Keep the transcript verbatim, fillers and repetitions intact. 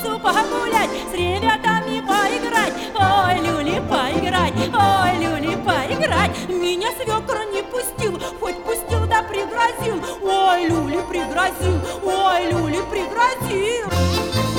улицу погулять, с ребятами поиграть. Ой, люли, поиграть, ой, люли, поиграть. Меня свекр не пустил, хоть пустил, да пригрозил. Ой, люли, пригрозил, ой, люли, пригрозил.